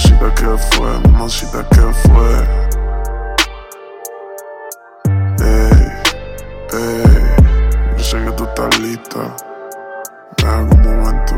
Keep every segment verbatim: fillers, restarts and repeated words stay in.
Mamacita, ¿qué fue? Mamacita, ¿qué fue? Ey, ey, yo sé que tú estás lista. Dame un momento.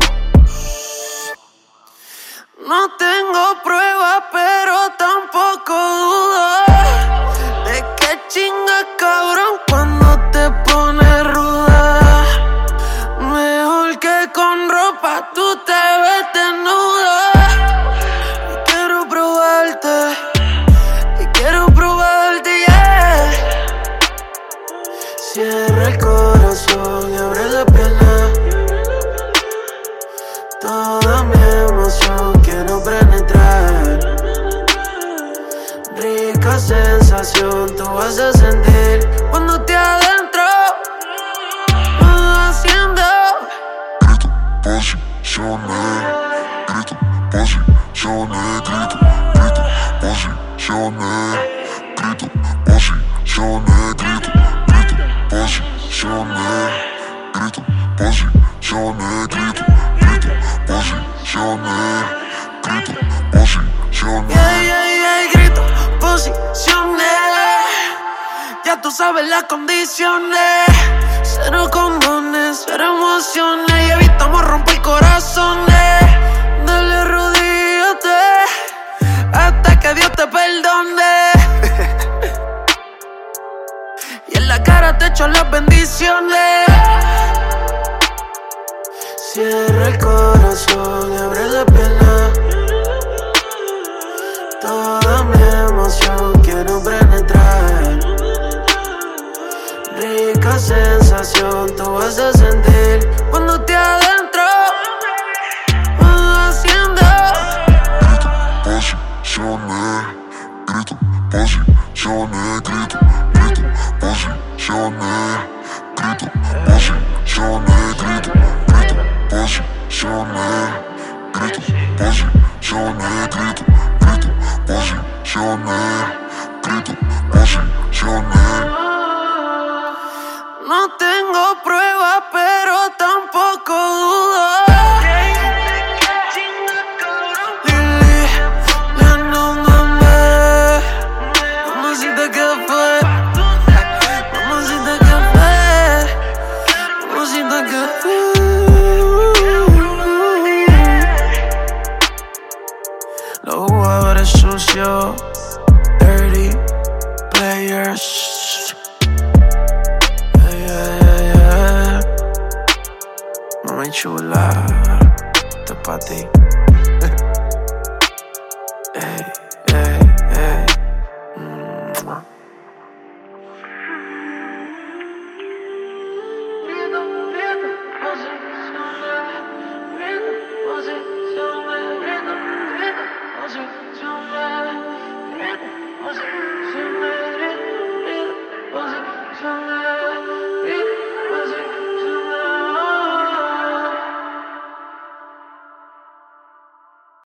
No tengo pruebas, pero tampoco dudas de que chingas, cabrón, cuando te pones ruda. Mejor que con ropa tú te ves desnuda. Y quiero probarte, y quiero probarte, yeah. Cierra el corazón y abre la pierna. Toda mi emoción quiero penetrar. Rica sensación tú vas a sentir cuando te adentro. Haciendo grito, posiciones, grito, posiciones, grito, grito, posiciones, grito, posiciones, grito, grito, posiciones, grito, posiciones, grito, grito, posiciones, grito, posiciones. yeah, yeah, yeah, grito, posiciones. Ya tú sabes las condiciones. Cero condones, cero emociones. Y evitamos romper corazones. Dale, arrodíllate hasta que Dios te perdone. Y en la cara te echo las bendiciones. Cierra el corazón y abre la pierna. Toda mi emoción quiero penetrar. Rica sensación tú vas a sentir cuando te adentro. Haciendo grito, posiciones, grito, posiciones, grito, grito, posiciones, grito, posiciones, grito, grito, posiciones, grito, posiciones, grito, grito, posiciones, grito, posiciones. no tengo pruebas, pero tampoco dudas. Lili, llamándome. Mamacita, ¿qué fue? Mamacita, ¿qué fue? Mamacita, ¿qué fue? Los jugadores sucios, dirty players. Yeah, yeah, yeah. Mami chula, esto es pa' ti.